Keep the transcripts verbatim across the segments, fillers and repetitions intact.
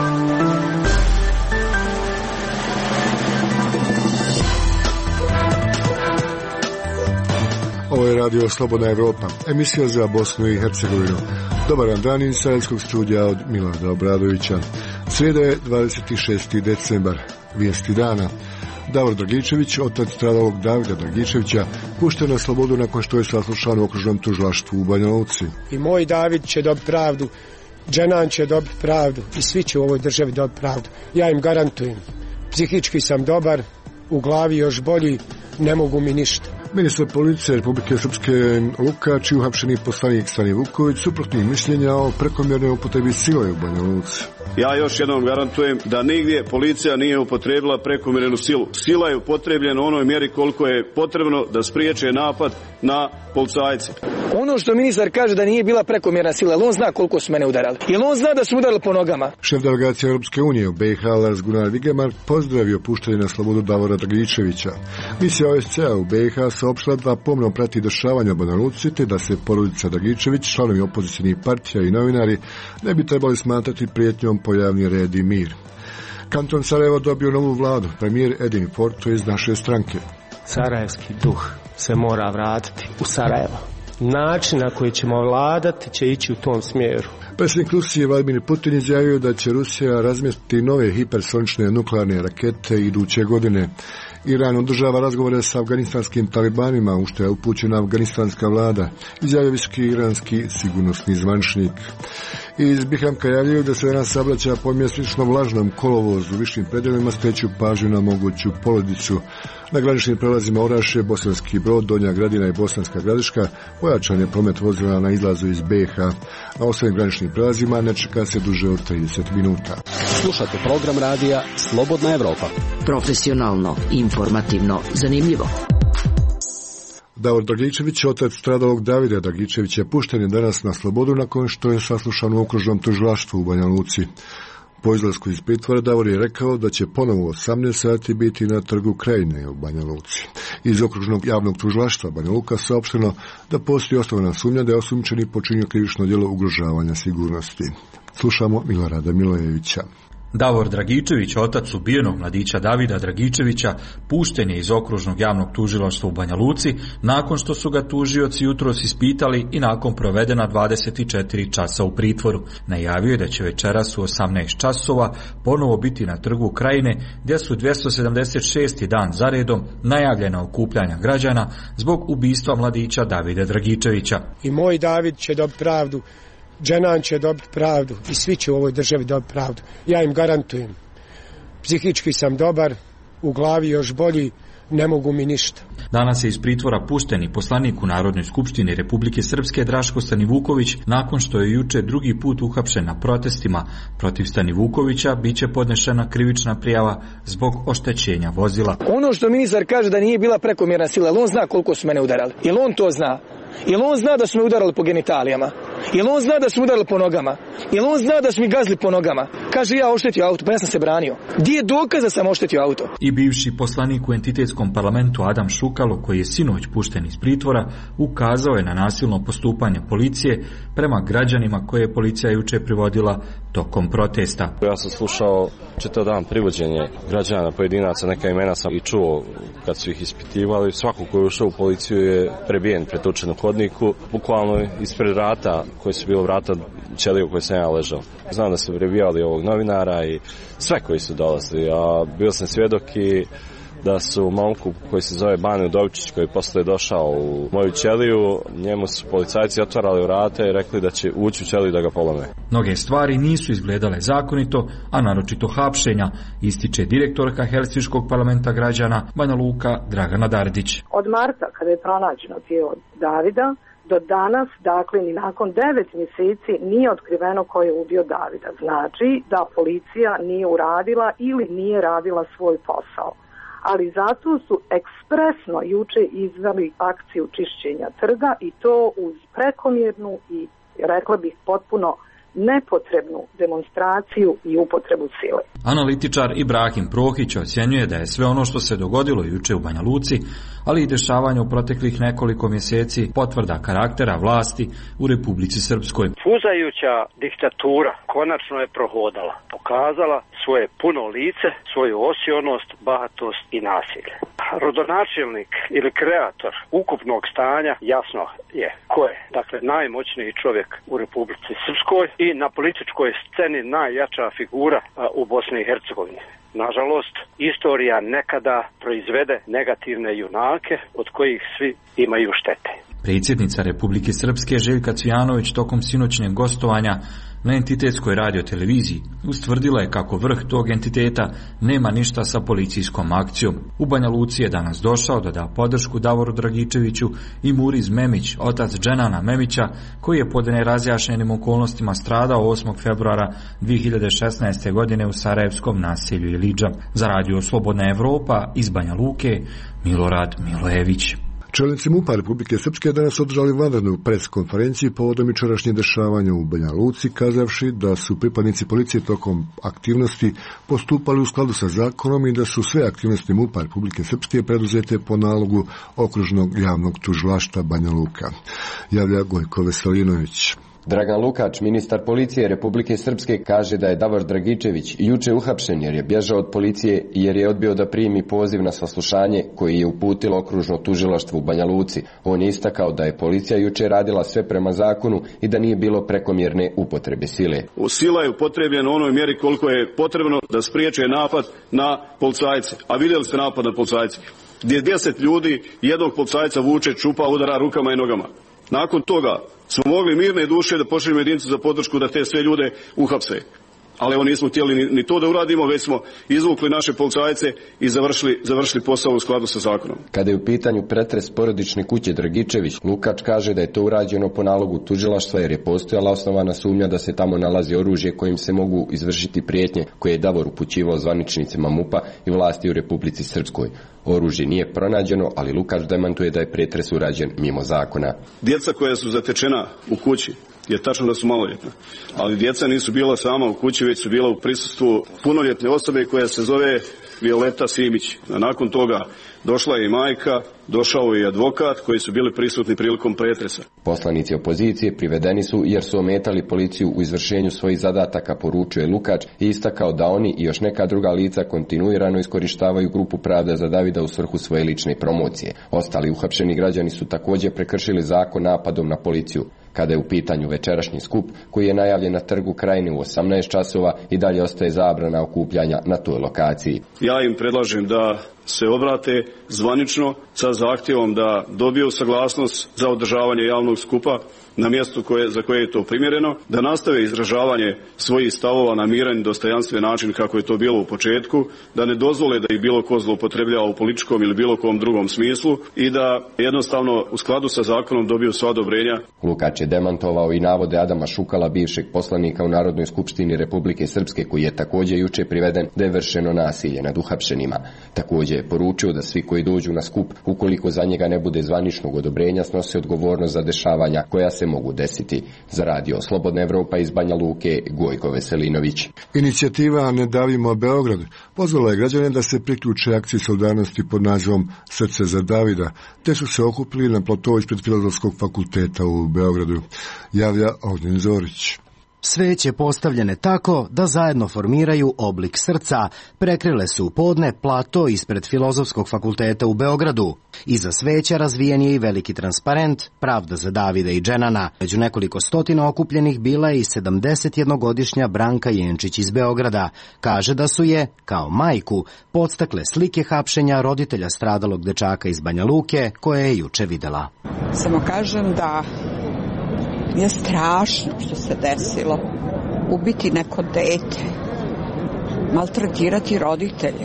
Ovo je radio Slobodna Evropa, emisija za Bosnu i Hercegovinu. Dobar dan iz Sarajevskog studija od Milana Obradovića. Srijeda je dvadeset šesti decembar, vijesti dana. Davor Dragičević, otac stradalog Davida Dragičevića, pušten na slobodu nakon što je saslušan u okružnom tužilaštvu u Banja Luci. I moj David će dobiti pravdu, Dženan će dobiti pravdu i svi će u ovoj državi dobiti pravdu. Ja im garantujem. Psihički sam dobar, u glavi još bolji, ne mogu mi ništa. Ministar policije Republike Srpske Lukač i uhapšeni poslanik Stani Vuković suprotnih mišljenja o prekomjernoj upotrebi sile u Banja Luci. Ja još jednom garantujem da nigdje policija nije upotrebila prekomjernu silu. Sila je upotrebljena u onoj mjeri koliko je potrebno da spriječe napad na policajce. Ono što ministar kaže da nije bila prekomjerna sila, ali on zna koliko su mene udarali. Jel on zna da su udarali po nogama? Šef delegacije Europske unije u B i H Lars Gunnar Vigemark pozdravio puštanje na slobodu Davora Dragičevića. Misija O S C A u B i H saopštila da pomno prati dešavanja u Banja Luci, te da se porodica Dragičević, članovi opozicijnih partija i novinari ne bi trebali smatrati prijetnjom po javni red i mir. Kanton Sarajevo dobio novu vladu, premijer Edin Forto iz naše stranke. Sarajevski duh se mora vratiti u Sarajevo. Način na koji ćemo vladati će ići u tom smjeru. Predsjednik Rusije Vladimir Putin izjavio da će Rusija razmjestiti nove hipersonične nuklearne rakete iduće godine. Iran održava razgovore sa afganistanskim talibanima, u što je upućena afganistanska vlada, izjavio visoki iranski sigurnosni zvaničnik. Iz Bihamka javljaju da se danas saobraća po mjesečnom vlažnom kolovozu u višim predjelima, skreću pažnju na moguću poledicu. Na graničnim prelazima Orašje, Bosanski Brod, Donja Gradina i Bosanska Gradiška pojačan je promet vozila na izlazu iz B i H. Na ostalim graničnim prelazima ne čeka se duže od trideset minuta. Slušate program radija Slobodna Evropa. Profesionalno, informativno, zanimljivo. Davor Dragičević, otac stradalog Davida Dragičevića, pušten je danas na slobodu nakon što je saslušan u okružnom tužilaštvu u Banja Luci. Po izlasku iz pritvora Davor je rekao da će ponovo u osamnaest sati biti na trgu Krajine u Banja Luci. Iz okružnog javnog tužilaštva Banja Luka saopšteno da postoji osnovana sumnja da je osumnjičeni počinio krivično djelo ugrožavanja sigurnosti. Slušamo Milorada Milojevića. Davor Dragičević, otac ubijenog mladića Davida Dragičevića, pušten je iz okružnog javnog tužilaštva u Banja Luci nakon što su ga tužioci jutros ispitali i nakon provedena dvadeset četiri časa u pritvoru. Najavio je da će večeras u osamnaest časova ponovo biti na trgu Krajine, gdje su dvjesto sedamdeset šesti dan zaredom najavljena okupljanja građana zbog ubistva mladića Davida Dragičevića. I moj David će dobiti pravdu, Dženan će dobiti pravdu i svi će u ovoj državi dobiti pravdu. Ja im garantujem. Psihički sam dobar, u glavi još bolji, ne mogu mi ništa. Danas je iz pritvora pušten i poslanik u Narodnoj skupštini Republike Srpske Draško Stanivuković, nakon što je juče drugi put uhapšen na protestima. Protiv Stanivukovića biće podnešena krivična prijava zbog oštećenja vozila. Ono što ministar kaže da nije bila prekomjerna sila, ali on zna koliko su mene udarali. Jel on to zna? Jel on zna da su me udarali po genitalijama? Jel on zna da su me udarali po nogama? Jel on zna da su mi gazili po nogama? Kaže, ja oštetio auto, pa ja sam se branio. Gdje je dokaz da sam oštetio auto? I bivši poslanik u entitetskom parlamentu Adam Šukalo, koji je sinoć pušten iz pritvora, ukazao je na nasilno postupanje policije prema građanima koje je policija juče privodila tokom protesta. Ja sam slušao čitav dan privođenje građana, pojedinaca, neka imena sam i čuo kad su ih ispitivali. Svako koji je ušao u policiju je prebijen, pretučen u hodniku, bukvalno ispred vrata koje su bilo vrata ćelije u kojoj sam ja ležao. Znam da su prebijali ovog novinara i sve koji su dolazili, a bio sam svjedok i da su momku koji se zove Bane Udovičić, koji posle došao u moju ćeliju, njemu su policajci otvarali vrata i rekli da će ući u ćeliju da ga polome. Mnoge stvari nisu izgledale zakonito, a naročito hapšenja, ističe direktorka Helsinškog parlamenta građana Banja Luka Dragana Dardić. Od marta, kada je pronađeno tijelo Davida, do danas, dakle, ni nakon devet mjeseci nije otkriveno ko je ubio Davida. Znači da policija nije uradila ili nije radila svoj posao. Ali zato su ekspresno juče izveli akciju čišćenja trga i to uz prekomjernu i, rekla bih, potpuno nepotrebnu demonstraciju i upotrebu sile. Analitičar Ibrahim Prohić ocjenjuje da je sve ono što se dogodilo juče u Banja Luci, ali i dešavanje u proteklih nekoliko mjeseci potvrda karaktera vlasti u Republici Srpskoj. Puzajuća diktatura konačno je prohodala, pokazala svoje puno lice, svoju osionost, bahatost i nasilje. Rodonačelnik ili kreator ukupnog stanja jasno je ko je. Dakle, najmoćniji čovjek u Republici Srpskoj i na političkoj sceni najjača figura u Bosni i Hercegovini. Nažalost, istorija nekada proizvede negativne junake od kojih svi imaju štete. Predsjednica Republike Srpske Željka Cvijanović tokom sinoćnjeg gostovanja na entitetskoj radioteleviziji ustvrdila je kako vrh tog entiteta nema ništa sa policijskom akcijom. U Banja Luci je danas došao da da podršku Davoru Dragičeviću i Muriz Memić, otac Dženana Memića, koji je pod nerazjašnjenim okolnostima stradao osmog februara dvije hiljade šesnaeste. godine u sarajevskom naselju Ilidža. Za radio Slobodna Evropa iz Banja Luke, Milorad Milojević. Čelnici MUP-a Republike Srpske danas održali vanrednu pres konferenciju povodom jučerašnjih dešavanja u Banja Luci, kazavši da su pripadnici policije tokom aktivnosti postupali u skladu sa zakonom i da su sve aktivnosti MUP-a Republike Srpske preduzete po nalogu okružnog javnog tužilaštva Banja Luka. Javlja Gojko Veselinović. Dragan Lukač, ministar policije Republike Srpske, kaže da je Davor Dragičević juče uhapšen jer je bježao od policije i jer je odbio da primi poziv na saslušanje koji je uputilo okružno tužilaštvo u Banja Luci. On je istakao da je policija juče radila sve prema zakonu i da nije bilo prekomjerne upotrebe sile. Sila je upotrebljena u onoj mjeri koliko je potrebno da spriječe napad na policajce. A vidjeli ste napad na policajce gdje deset ljudi jednog policajca vuče, čupa, udara rukama i nogama. Nakon toga smo mogli mirne duše da pošaljemo jedinicu za podršku da te sve ljude uhapse. Ali evo nismo htjeli ni, ni to da uradimo, već smo izvukli naše policajce i završili, završili posao u skladu sa zakonom. Kada je u pitanju pretres porodične kuće Dragičević, Lukač kaže da je to urađeno po nalogu tužilaštva jer je postojala osnovana sumnja da se tamo nalazi oružje kojim se mogu izvršiti prijetnje koje je Davor upućivao zvaničnicima MUP-a i vlasti u Republici Srpskoj. Oružje nije pronađeno, ali Lukač demantuje da je pretres urađen mimo zakona. Djeca koja su zatečena u kući, je tačno da su maloljetna, ali djeca nisu bila sama u kući, već su bila u prisustvu punoljetne osobe koja se zove Violeta Simić. A nakon toga došla je i majka, došao je i advokat koji su bili prisutni prilikom pretresa. Poslanici opozicije privedeni su jer su ometali policiju u izvršenju svojih zadataka, poručuje Lukač i istakao da oni i još neka druga lica kontinuirano iskorištavaju grupu Pravda za Davida u svrhu svoje lične promocije. Ostali uhapšeni građani su također prekršili zakon napadom na policiju. Kada je u pitanju večerašnji skup koji je najavljen na Trgu Krajine u osamnaest časova i dalje ostaje zabrana okupljanja na toj lokaciji. Ja im predlažem da se obrate zvanično sa zahtjevom da dobiju saglasnost za održavanje javnog skupa na mjestu koje, za koje je to primjereno, da nastave izražavanje svojih stavova na miran i dostojanstven način kako je to bilo u početku, da ne dozvole da ih bilo ko zloupotrebljava u političkom ili bilo kom drugom smislu i da jednostavno u skladu sa zakonom dobiju sva odobrenja. Lukač je demantovao i navode Adama Šukala, bivšeg poslanika u Narodnoj skupštini Republike Srpske, koji je također juče priveden da je vršeno nasilje nad uhapšenima. Također je poručio da svi koji dođu na skup, ukoliko za njega ne bude zvaničnog odobrenja, snose odgovornost za dešavanja koja se mogu desiti. Za radio Slobodna Evropa iz Banja Luke, Gojko Veselinović. Inicijativa Ne davimo Beograd pozvala je građane da se priključe akciji solidarnosti pod nazivom Srce za Davida, te su se okupili na platovu ispred Filozofskog fakulteta u Beogradu. Javlja Ognjen Zorić. Sveće postavljene tako da zajedno formiraju oblik srca, prekrile su u podne plato ispred Filozofskog fakulteta u Beogradu. Iza sveća razvijen je i veliki transparent Pravda za Davida i Dženana. Među nekoliko stotina okupljenih bila je i sedamdesetjednogodišnja Branka Jenčić iz Beograda. Kaže da su je, kao majku, podstakle slike hapšenja roditelja stradalog dečaka iz Banja Luke koje je juče videla. Samo kažem da je strašno što se desilo. Ubiti neko dete, maltretirati roditelje,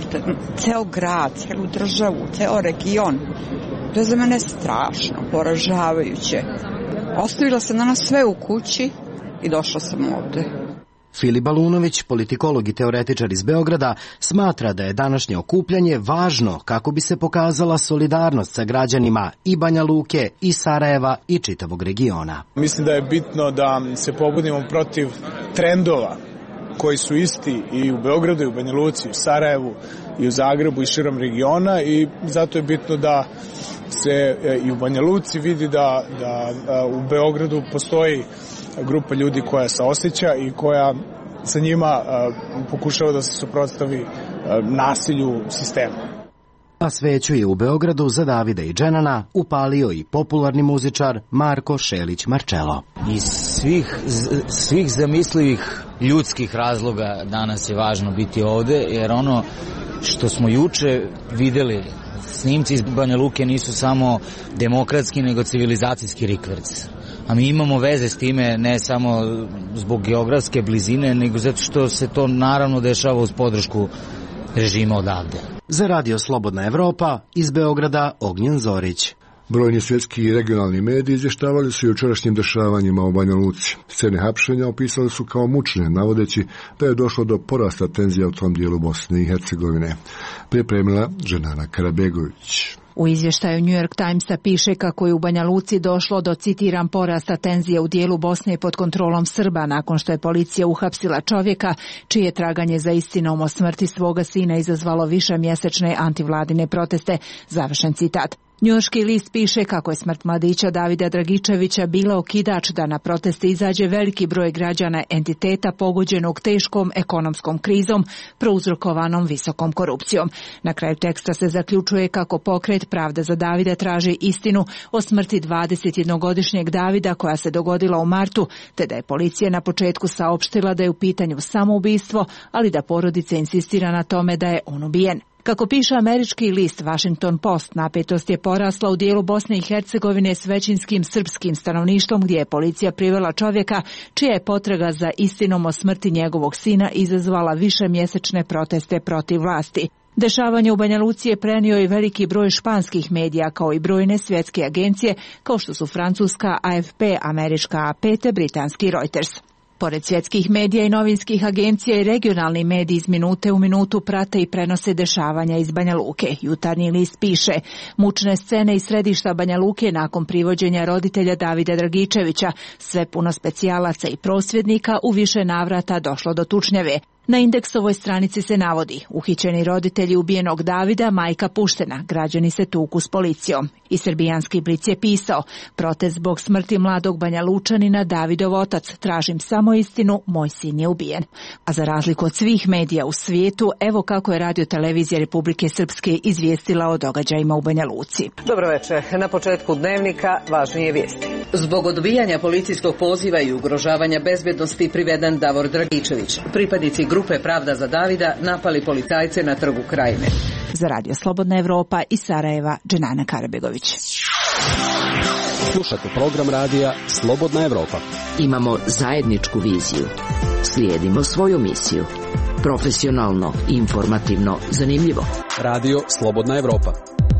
ceo grad, celu državu, ceo region. To je za mene strašno, poražavajuće. Ostavila sam na nas sve u kući i došla sam ovde. Filip Balunović, politikolog i teoretičar iz Beograda, smatra da je današnje okupljanje važno kako bi se pokazala solidarnost sa građanima i Banja Luke, i Sarajeva, i čitavog regiona. Mislim da je bitno da se pobudimo protiv trendova koji su isti i u Beogradu, i u Banja Luci, i u Sarajevu, i u Zagrebu, i širom regiona, i zato je bitno da se i u Banja Luci vidi da, da u Beogradu postoji grupa ljudi koja se osjeća i koja sa njima pokušava da se suprotstavi nasilju sistema. A sveću je u Beogradu za Davida i Dženana upalio i popularni muzičar Marko Šelić Marčelo. Iz svih, svih zamislivih ljudskih razloga danas je važno biti ovde, jer ono što smo juče videli, snimci iz Banja Luke nisu samo demokratski, nego civilizacijski rikverc. A mi imamo veze s time ne samo zbog geografske blizine, nego zato što se to naravno dešava uz podršku režima odavde. Za Radio Slobodna Evropa, iz Beograda Ognjen Zorić. Brojni svjetski i regionalni mediji izvještavali su jučerašnjim dešavanjima u Banja Luci. Scene hapšenja opisali su kao mučne, navodeći da je došlo do porasta tenzija u tom dijelu Bosne i Hercegovine. Pripremila Dženana Karabegović. U izvještaju New York Timesa piše kako je u Banja Luci došlo do, citiram, porasta tenzije u dijelu Bosne pod kontrolom Srba nakon što je policija uhapsila čovjeka čije traganje za istinom o smrti svoga sina izazvalo višemjesečne antivladine proteste. Završen citat. Njujorški list piše kako je smrt mladića Davida Dragičevića bila okidač da na proteste izađe veliki broj građana entiteta pogođenog teškom ekonomskom krizom prouzrokovanom visokom korupcijom. Na kraju teksta se zaključuje kako pokret Pravda za Davida traži istinu o smrti dvadesetjednogodišnjeg Davida koja se dogodila u martu, te da je policija na početku saopštila da je u pitanju samoubistvo, ali da porodica insistira na tome da je on ubijen. Kako piše američki list Washington Post, napetost je porasla u dijelu Bosne i Hercegovine s većinskim srpskim stanovništvom gdje je policija privela čovjeka čija je potraga za istinom o smrti njegovog sina izazvala višemjesečne proteste protiv vlasti. Dešavanje u Banja Luci je prenio i veliki broj španskih medija kao i brojne svjetske agencije kao što su francuska A F P, američka A P te britanski Reuters. Pored svjetskih medija i novinskih agencija i regionalni mediji iz minute u minutu prate i prenose dešavanja iz Banja Luke. Jutarnji list piše: mučne scene iz središta Banja Luke nakon privođenja roditelja Davida Dragičevića, sve puno specijalaca i prosvjednika, u više navrata došlo do tučnjave. Na Indeksovoj stranici se navodi: uhićeni roditelji ubijenog Davida, majka puštena, građani se tuku s policijom. I srbijanski Blic je pisao: protest zbog smrti mladog Banja Lučanina, Davidov otac, tražim samo istinu, moj sin je ubijen. A za razliku od svih medija u svijetu, evo kako je Radio Televizija Republike Srpske izvijestila o događajima u Banja Luci. Dobro večer, na početku dnevnika važnije vijesti. Zbog odbijanja policijskog poziva i ugrožavanja bezbednosti priveden Davor Dragičević. Pripadnici grupe Pravda za Davida napali policajce na trgu Krajine. Za Radio Slobodna Evropa iz Sarajeva, Dženana Karabegović. Slušate program radija Slobodna Evropa. Imamo zajedničku viziju. Slijedimo svoju misiju. Profesionalno, informativno, zanimljivo. Radio Slobodna Evropa.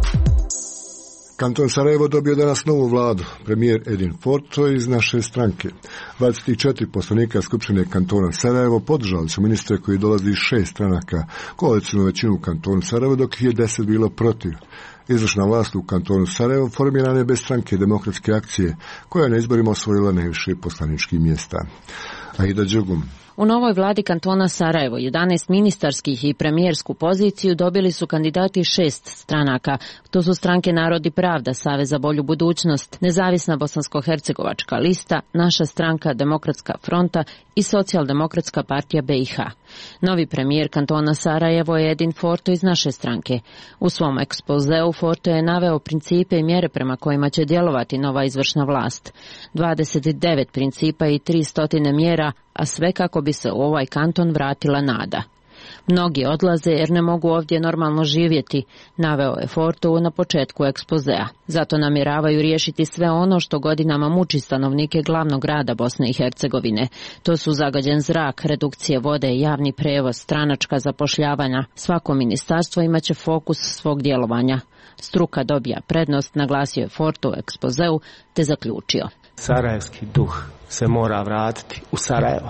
Kanton Sarajevo dobio danas novu vladu. Premijer Edin Forto iz naše stranke. dvadeset četiri poslanika Skupštine kantona Sarajevo podržali su ministre koji dolazi iz šest stranaka, koalicijnu većinu u kantonu Sarajevo, dok je deset bilo protiv. Izvršna vlast u kantonu Sarajevo formirana je bez stranke Demokratske akcije, koja je na izborima osvojila najviše poslaničkih mjesta. Aida Đugum. U novoj vladi kantona Sarajevo jedanaest ministarskih i premijersku poziciju dobili su kandidati šest stranaka. To su stranke Narod i Pravda, Savez za bolju budućnost, Nezavisna bosansko-hercegovačka lista, Naša stranka, Demokratska fronta i Socijaldemokratska partija B i H. Novi premijer kantona Sarajevo je Edin Forto iz naše stranke. U svom ekspozeu Forto je naveo principe i mjere prema kojima će djelovati nova izvršna vlast. dvadeset devet principa i tristo mjera, a sve kako bi se u ovaj kanton vratila nada. Mnogi odlaze jer ne mogu ovdje normalno živjeti, naveo je Forto na početku ekspozea. Zato namjeravaju riješiti sve ono što godinama muči stanovnike glavnog grada Bosne i Hercegovine. To su zagađen zrak, redukcije vode, javni prevoz, stranačka zapošljavanja. Svako ministarstvo imaće fokus svog djelovanja. Struka dobija prednost, naglasio je Forto u ekspozeu, te zaključio: sarajevski duh se mora vratiti u Sarajevo.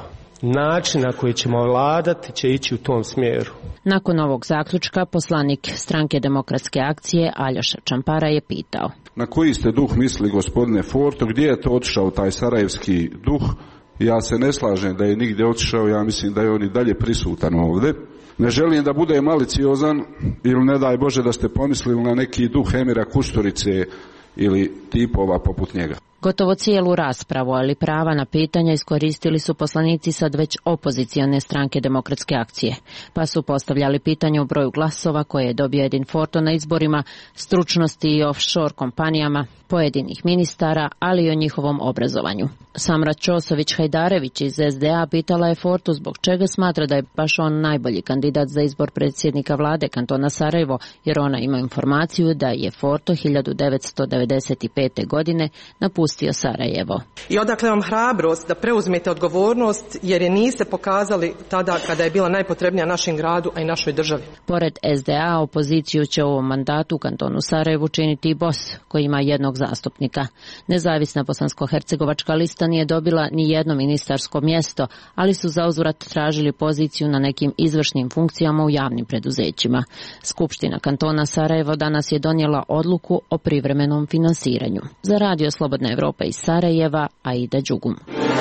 način na koji ćemo vladati će ići u tom smjeru. Nakon ovog zaključka poslanik Stranke demokratske akcije Aljoša Čampara je pitao: na koji ste duh mislili, gospodine Forto, gdje je to otišao taj sarajevski duh? Ja se ne slažem da je nigdje otišao, ja mislim da je on i dalje prisutan ovdje. Ne želim da bude maliciozan ili ne daj Bože da ste pomislili na neki duh Emira Kusturice ili tipova poput njega. Gotovo cijelu raspravu, ali prava na pitanja iskoristili su poslanici sad već opozicione Stranke demokratske akcije, pa su postavljali pitanje o broju glasova koje je dobio Edin Forto na izborima, stručnosti i offshore kompanijama, pojedinih ministara, ali i o njihovom obrazovanju. Samra Ćosović-Hajdarević iz S D A pitala je Fortu zbog čega smatra da je baš on najbolji kandidat za izbor predsjednika vlade kantona Sarajevo, jer ona ima informaciju da je Forto hiljadu devetsto devedeset pete. godine napustio Sarajevo. I odakle vam hrabrost da preuzmete odgovornost, jer je niste pokazali tada kada je bila najpotrebnija našem gradu, a i našoj državi. Pored S D A, opoziciju će u ovom mandatu u kantonu Sarajevu činiti i B O S, koji ima jednog zastupnika. Nezavisna bosansko-hercegovačka lista nije dobila ni jedno ministarsko mjesto, ali su zauzvrat tražili poziciju na nekim izvršnim funkcijama u javnim preduzećima. Skupština kantona Sarajevo danas je donijela odluku o privremenom finansiranju. Za Radio Slobodna Evropa iz Sarajeva, Aida Đugum.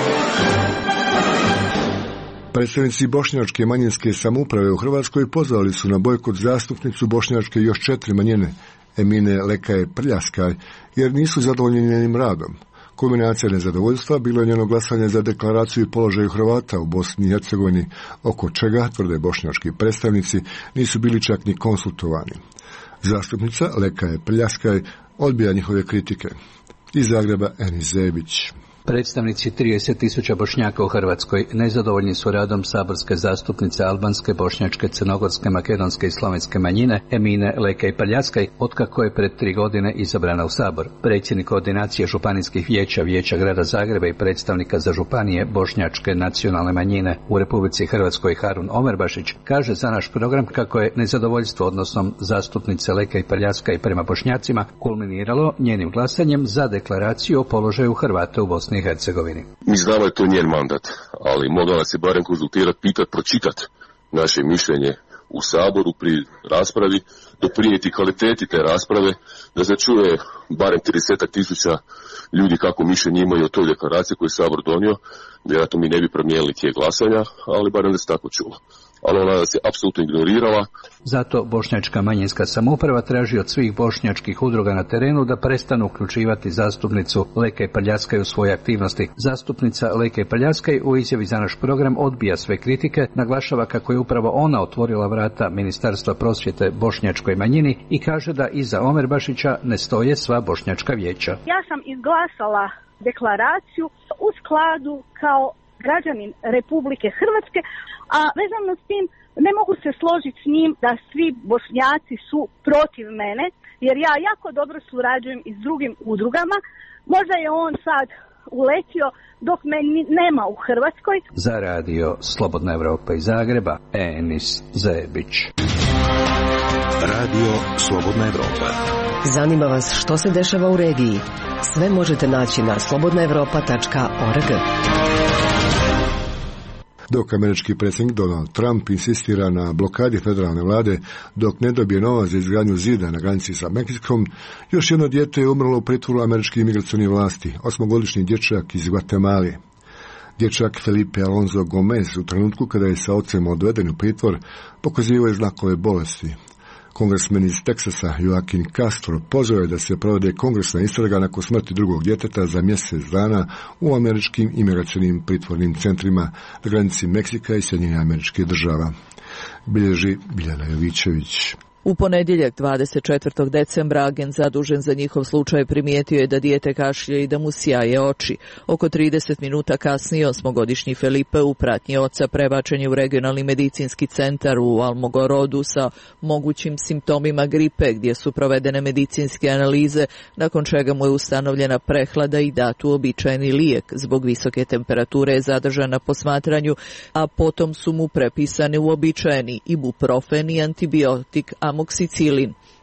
Predstavnici bošnjačke manjinske samouprave u Hrvatskoj pozvali su na bojkot zastupnicu bošnjačke još četiri manjine, Emine Lekaje Prljaskaj, jer nisu zadovoljni njenim radom. Kulminacija nezadovoljstva bilo je njeno glasanje za deklaraciju i položaju Hrvata u Bosni i Hercegovini, oko čega, tvrde bošnjački predstavnici, nisu bili čak ni konsultovani. Zastupnica Lekaje Prljaskaj odbija njihove kritike. Iz Zagreba Enis Zebić. Predstavnici trideset tisuća Bošnjaka u Hrvatskoj nezadovoljni su radom saborske zastupnice albanske, bošnjačke, crnogorske, makedonske i slovenske manjine Emine Lekaj Prljaskaj, otkako je pred tri godine izabrana u Sabor. Predsjednik koordinacije županijskih vijeća Vijeća grada Zagreba i predstavnika za županije bošnjačke nacionalne manjine u Republici Hrvatskoj Harun Omerbašić kaže za naš program kako je nezadovoljstvo odnosom zastupnice Lekaj Prljaskaj prema Bošnjacima kulminiralo njenim glasanjem za deklaraciju o položaju Hrvata u Bosni i Hercegovini. Mi znamo da je to njen mandat, ali mogla nas je barem konzultirati, pitati, pročitati naše mišljenje u Saboru pri raspravi, doprinijeti kvaliteti te rasprave, da se čuje barem trideset tisuća ljudi kako mišljenje imaju o toj deklaraciji koju je Sabor donio. Vjerojatno mi ne bi promijenili tijek glasanja, ali barem da se tako čulo. Ali ona nas je apsolutno ignorirala. Zato bošnjačka manjinska samouprava traži od svih bošnjačkih udruga na terenu da prestanu uključivati zastupnicu Lekaj Prljaskaj u svoje aktivnosti. Zastupnica Lekaj Prljaskaj u izjavi za naš program odbija sve kritike, naglašava kako je upravo ona otvorila vrata Ministarstva prosvjete bošnjačkoj manjini i kaže da iza Omerbašića ne stoje sva bošnjačka vijeća. Ja sam izglasala deklaraciju u skladu kao građanin Republike Hrvatske, a vezano s tim ne mogu se složiti s njim da svi Bošnjaci su protiv mene, jer ja jako dobro surađujem i s drugim udrugama. Možda je on sad uletio dok me nema u Hrvatskoj. Za Radio Slobodna Evropa iz Zagreba, Enis Zebić. Radio Slobodna Evropa. Zanima vas što se dešava u regiji? Sve možete naći na slobodna evropa tačka org. Dok američki predsjednik Donald Trump insistira na blokadi federalne vlade dok ne dobije novac za izgradnju zida na granici sa Meksikom, još jedno dijete je umrlo u pritvoru američkih imigracionih vlasti, osmogodišnji dječak iz Gvatemale. Dječak Felipe Alonso Gomez u trenutku kada je sa ocem odveden u pritvor pokazivao je znakove bolesti. Kongresmen iz Teksasa Joaquin Castro pozvao je da se provede kongresna istraga nakon smrti drugog djeteta za mjesec dana u američkim imigracionim pritvornim centrima na granici Meksika i Sjedinjenih Američkih Država. Bilježi Biljana Jovićević. U ponedjeljak dvadeset četvrtog decembra agent zadužen za njihov slučaj primijetio je da dijete kašlje i da mu sjaje oči. Oko trideset minuta kasnije osmogodišnji Felipe u pratnji oca prebačen je u regionalni medicinski centar u Almogorodu sa mogućim simptomima gripe gdje su provedene medicinske analize, nakon čega mu je ustanovljena prehlada i dat uobičajeni lijek. Zbog visoke temperature je zadržan na posmatranju, a potom su mu prepisane uobičajeni ibuprofen i antibiotik amoksicilin.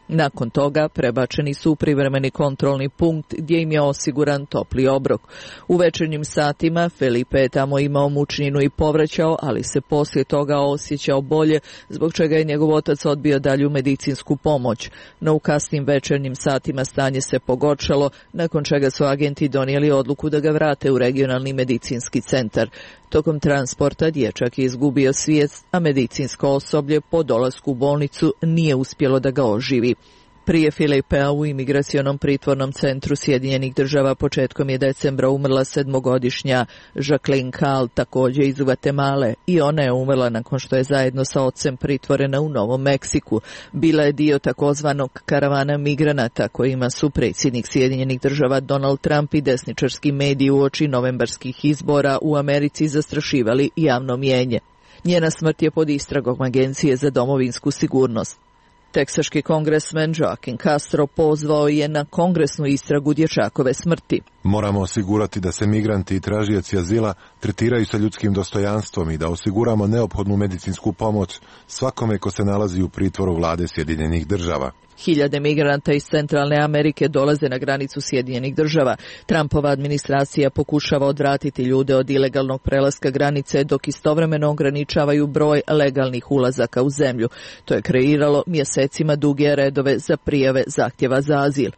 Nakon toga prebačeni su u privremeni kontrolni punkt gdje im je osiguran topli obrok. U večernjim satima Felipe je tamo imao mučninu i povraćao, ali se poslije toga osjećao bolje, zbog čega je njegov otac odbio dalju medicinsku pomoć. No u kasnim večernjim satima stanje se pogoršalo, nakon čega su agenti donijeli odluku da ga vrate u regionalni medicinski centar. Tokom transporta dječak je izgubio svijest, a medicinsko osoblje po dolasku u bolnicu nije uspjelo da ga oživi. Prije Filipea u imigracionom pritvornom centru Sjedinjenih država početkom je decembra umrla sedmogodišnja Jacqueline Kahl, također iz Gvatemale, i ona je umrla nakon što je zajedno sa ocem pritvorena u Novom Meksiku. Bila je dio takozvanog karavana migranata kojima su predsjednik Sjedinjenih država Donald Trump i desničarski mediji uoči novembarskih izbora u Americi zastrašivali javno mnijenje. Njena smrt je pod istragom Agencije za domovinsku sigurnost. Teksaški kongresmen Joaquin Castro pozvao je na kongresnu istragu dječakove smrti. Moramo osigurati da se migranti i tražioci azila tretiraju sa ljudskim dostojanstvom i da osiguramo neophodnu medicinsku pomoć svakome ko se nalazi u pritvoru vlade Sjedinjenih država. Hiljade migranata iz Centralne Amerike dolaze na granicu Sjedinjenih država. Trumpova administracija pokušava odvratiti ljude od ilegalnog prelaska granice, dok istovremeno ograničavaju broj legalnih ulazaka u zemlju. To je kreiralo mjesecima duge redove za prijave zahtjeva za azil.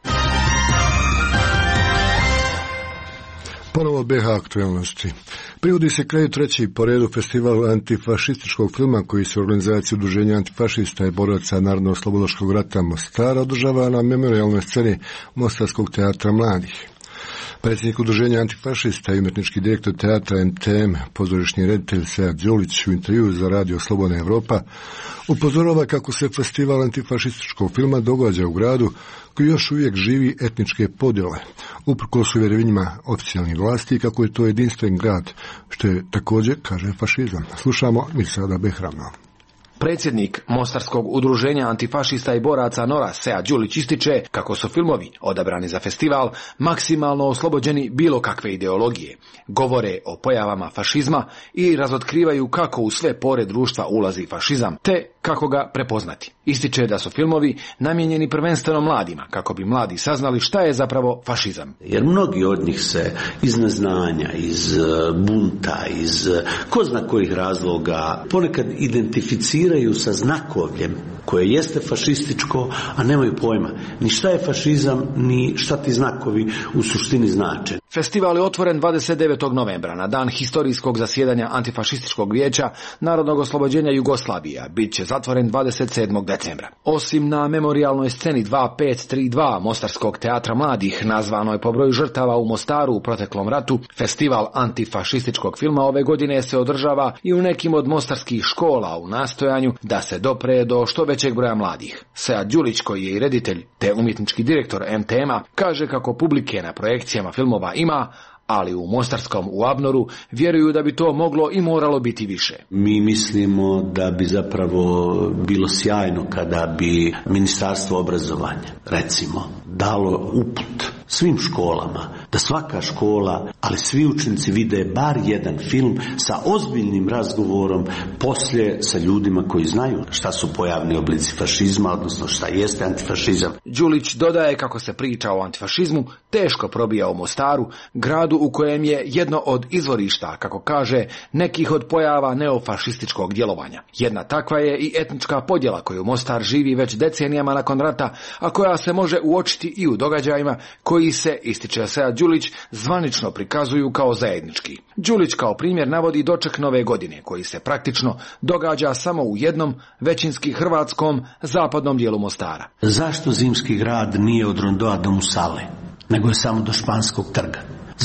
Ponovo B H aktualnosti. Privodi se kraju treći po redu festival antifašističkog filma koji se u organizaciji udruženja antifašista i boraca Narodno-oslobodilačkog rata Mostara održava na memorijalnoj sceni Mostarskog teatra mladih. Predsjednik udruženja antifašista i umjetnički direktor teatra M T M, pozorišni reditelj Sead Đulić u intervjuu za radio Slobodna Evropa upozorava kako se festival antifašističkog filma događa u gradu koji još uvijek živi etničke podjele, uprkos uvjerenjima oficijalnih vlasti, kako je to jedinstven grad, što je također, kaže, fašizam. Slušamo Mirsada Behrama. Predsjednik Mostarskog udruženja antifašista i boraca Nora Sead Đulić ističe kako su filmovi odabrani za festival maksimalno oslobođeni bilo kakve ideologije, govore o pojavama fašizma i razotkrivaju kako u sve pore društva ulazi fašizam, te kako ga prepoznati. Ističe da su filmovi namijenjeni prvenstveno mladima, kako bi mladi saznali šta je zapravo fašizam. Jer mnogi od njih se iz neznanja, iz bunta, iz ko zna kojih razloga ponekad identificiraju sa znakovljem koje jeste fašističko, a nemaju pojma ni šta je fašizam, ni šta ti znakovi u suštini znače. Festival je otvoren dvadeset devetog novembra na dan historijskog zasjedanja Antifašističkog vijeća Narodnog oslobođenja Jugoslavije, bit će zatvoren dvadeset sedmog decembra. Osim na memorijalnoj sceni dva pet tri dva Mostarskog teatra mladih, nazvanoj po broju žrtava u Mostaru u proteklom ratu, festival antifašističkog filma ove godine se održava i u nekim od mostarskih škola u nastojanju da se dopre do što većeg broja mladih. Sead Đulić, koji je i reditelj te umjetnički direktor M T M-a, kaže kako publike na projekcijama filmova ima, ali u Mostarskom u Abnoru vjeruju da bi to moglo i moralo biti više. Mi mislimo da bi zapravo bilo sjajno kada bi Ministarstvo obrazovanja, recimo, dalo uput svim školama, da svaka škola, ali svi učenici vide bar jedan film sa ozbiljnim razgovorom poslije sa ljudima koji znaju šta su pojavni oblici fašizma, odnosno šta jeste antifašizam. Đulić dodaje kako se priča o antifašizmu teško probija u Mostaru, gradu u kojem je jedno od izvorišta, kako kaže, nekih od pojava neofašističkog djelovanja. Jedna takva je i etnička podjela koju Mostar živi već decenijama nakon rata, a koja se može uočiti i u događajima koji se, ističe Sead Đulić, zvanično prikazuju kao zajednički. Đulić kao primjer navodi doček Nove godine, koji se praktično događa samo u jednom, većinski hrvatskom, zapadnom dijelu Mostara. Zašto zimski grad nije od Rondoa do Musale, nego je samo do Španskog trga?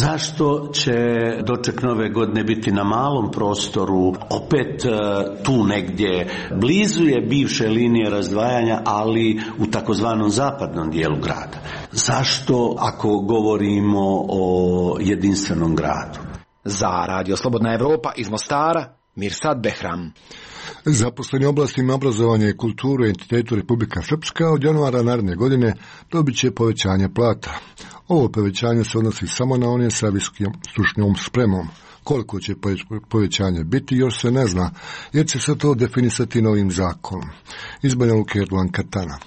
Zašto će doček Nove godine biti na malom prostoru, opet tu negdje, blizu je bivše linije razdvajanja, ali u takozvanom zapadnom dijelu grada? Zašto, ako govorimo o jedinstvenom gradu? Za Radio Slobodna Evropa iz Mostara, Mirsad Behram. Zaposleni u oblastima obrazovanja i kulture i entitetu Republika Srpska od januara naredne godine dobit će povećanje plata. Ovo povećanje se odnosi samo na one sa visokom stručnom spremom. Koliko će povećanje biti još se ne zna, jer će se to definisati novim zakonom. Iz Banja Luke Erdogan Katana.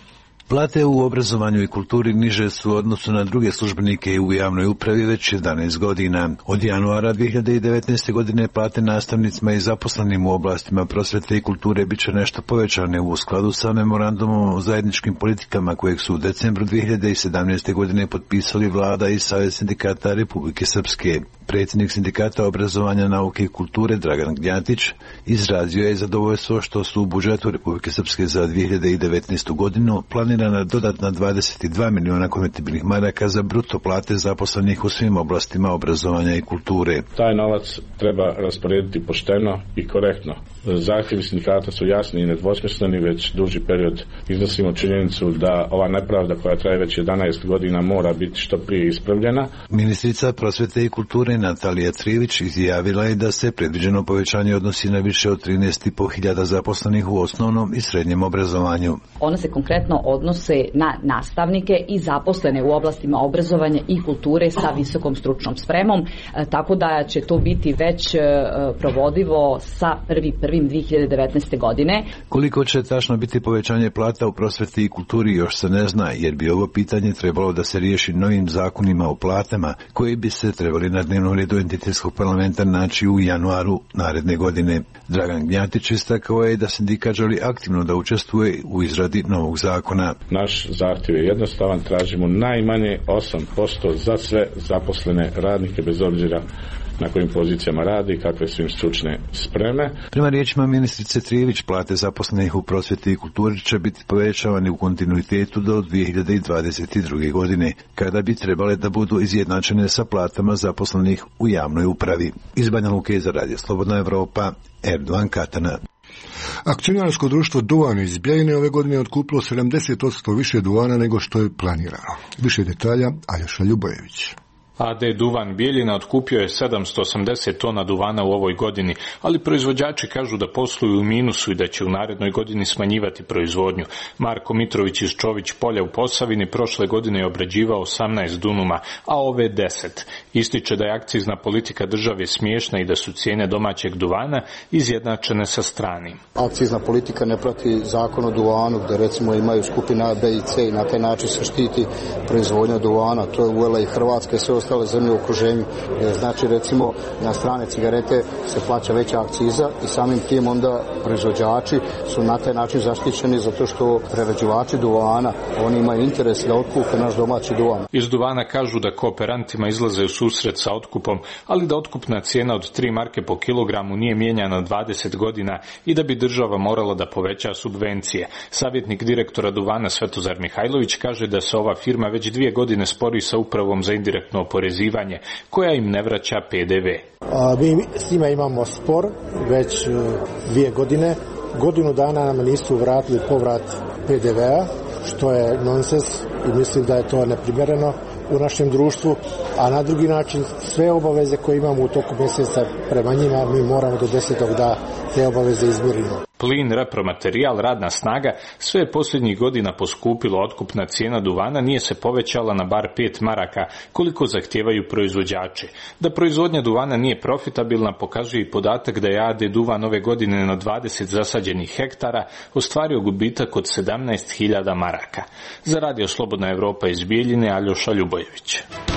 Plate u obrazovanju i kulturi niže su u odnosu na druge službenike u javnoj upravi već jedanaest godina. Od januara dvije hiljade devetnaeste. godine plate nastavnicima i zaposlenim u oblastima prosvete i kulture bit će nešto povećane u skladu sa memorandumom o zajedničkim politikama kojeg su u decembru dvije hiljade sedamnaeste. godine potpisali vlada i Savez sindikata Republike Srpske. Predsjednik sindikata obrazovanja, nauke i kulture Dragan Gnjatić izrazio je zadovoljstvo što su u budžetu Republike Srpske za dvije hiljade devetnaestu. godinu planirana dodatna dvadeset dva miliona konvertibilnih maraka za bruto plate zaposlenih u svim oblastima obrazovanja i kulture. Taj novac treba rasporediti pošteno i korektno. Zahtjevi sindikata su jasni i nedvosmisleni, već duži period iznosimo činjenicu da ova nepravda koja traje već jedanaest godina mora biti što prije ispravljena. Ministrica prosvete i kulture Natalija Trivić izjavila je da se predviđeno povećanje odnosi na više od trinaest i po hiljada zaposlenih u osnovnom i srednjem obrazovanju. Ona se konkretno odnose na nastavnike i zaposlene u oblastima obrazovanja i kulture sa visokom stručnom spremom, tako da će to biti već provodivo sa prvi prvim dvije hiljade devetnaeste. godine. Koliko će tačno biti povećanje plata u prosveti i kulturi još se ne zna, jer bi ovo pitanje trebalo da se riješi novim zakonima o platama koji bi se trebali na dnevnom redu entitetskog parlamenta naći u januaru naredne godine. Dragan Gnjatić istakao je da sindikat želi aktivno da učestvuje u izradi novog zakona. Naš zahtjev je jednostavan, tražimo najmanje osam posto za sve zaposlene radnike bez obzira na kojim pozicijama radi i kakve su im stručne spreme. Prema riječima ministrice Trijević, plate zaposlenih u prosvjeti i kulturi će biti povećavane u kontinuitetu do dvije hiljade dvadeset druge. godine, kada bi trebale da budu izjednačene sa platama zaposlenih u javnoj upravi. Iz Banja Luke za Radio Slobodna Evropa, Erdovan Katana. Akcionarsko društvo Duvan iz Bjeljine ove godine je otkupilo sedamdeset posto više duvana nego što je planirano. Više detalja Aljoša Ljubojević. A D Duvan Bijeljina otkupio je sedamsto osamdeset tona duvana u ovoj godini, ali proizvođači kažu da posluju u minusu i da će u narednoj godini smanjivati proizvodnju. Marko Mitrović iz Čović polja u Posavini prošle godine je obrađivao osamnaest dunuma, a ove deset. Ističe da je akcizna politika države smiješna i da su cijene domaćeg duvana izjednačene sa stranim. Akcizna politika ne prati zakon o duvanu, gdje recimo imaju skupina B i C i na taj način se štiti proizvodnja duvana. To je uvela i Hrvatska i sve ostale zemlje u okruženju. Znači recimo na strane cigarete se plaća veća akciza i samim tim onda proizvođači su na taj način zaštićeni zato što prerađivači duvana, oni imaju interes da otkupe naš domaći duvan. Iz duvana kažu da kooperantima izlaze u susret sa otkupom, ali da otkupna cijena od tri marke po kilogramu nije mijenjana dvadeset godina i da bi država morala da poveća subvencije. Savjetnik direktora duvana Svetozar Mihajlović kaže da se ova firma već dvije godine spori sa upravom za indirektno oporezivanje, koja im ne vraća P D V. A, mi s njima imamo spor već dvije godine. Godinu dana nam nisu vratili povrat P D V-a, što je nonsens i mislim da je to neprimjereno u našem društvu, a na drugi način sve obaveze koje imamo u toku mjeseca prema njima mi moramo do desetog da te obaveze izmirimo. Plin, repromaterijal, radna snaga, sve je posljednjih godina poskupilo, otkupna cijena duvana nije se povećala na bar pet maraka, koliko zahtijevaju proizvođači. Da proizvodnja duvana nije profitabilna pokazuje i podatak da je A D Duvan ove godine na dvadeset zasađenih hektara ostvario gubitak od sedamnaest hiljada maraka. Za Radio Slobodna Evropa iz Bijeljine, Aljoša Ljubojević.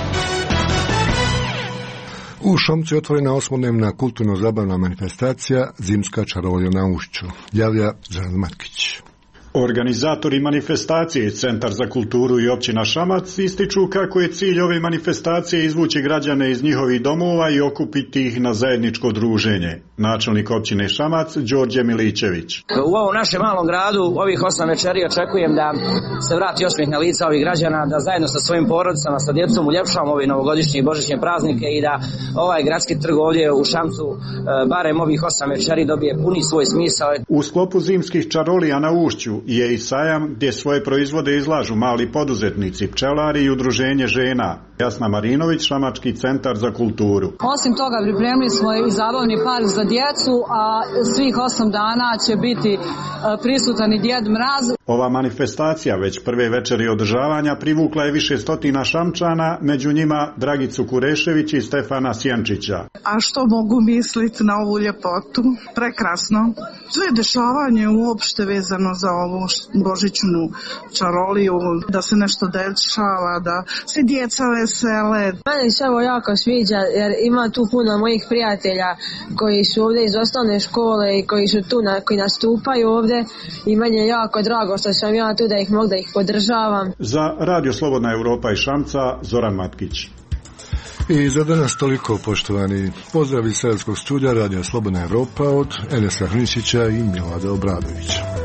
U Šomcu je otvorena osmodnevna kulturno-zabavna manifestacija Zimska čarolija na Ušću. Javlja Zoran Matkić. Organizatori manifestacije Centar za kulturu i općina Šamac ističu kako je cilj ove manifestacije izvući građane iz njihovih domova i okupiti ih na zajedničko druženje. Načelnik općine Šamac Đorđe Milićević. U ovom našem malom gradu ovih osam večeri očekujem da se vrati osmijeh na lica ovih građana, da zajedno sa svojim porodicama, sa djecom uljepšamo ove novogodišnje i božićne praznike i da ovaj gradski trg ovdje u Šamcu barem ovih osam večeri dobije puni svoj smisao. U sklopu zimskih čarolija na Ušću je i sajam gdje svoje proizvode izlažu mali poduzetnici, pčelari i udruženje žena. Jasna Marinović, Šamački centar za kulturu. Osim toga pripremili smo i zabavni park za djecu, a svih osam dana će biti prisutan i Djed Mraz. Ova manifestacija već prve večeri održavanja privukla je više stotina Šamčana, među njima Dragicu Kurešević i Stefana Sjenčića. A što mogu misliti na ovu ljepotu? Prekrasno. Sve dešavanje uopšte vezano za ovo ovu božićnu čaroliju, da se nešto dešava, da se djeca vesele. Meni se ovo jako sviđa jer ima tu puno mojih prijatelja koji su ovdje iz osnovne škole i koji su tu, na, koji nastupaju ovdje i meni je jako drago što sam ja tu da ih mogu da ih podržavam. Za Radio Slobodna Europa iz Šamca, Zoran Matkić. I za danas toliko, poštovani. Pozdrav iz Srpskog studija Radio Slobodna Europa od Eneska Hrničića i Milada Obradovića.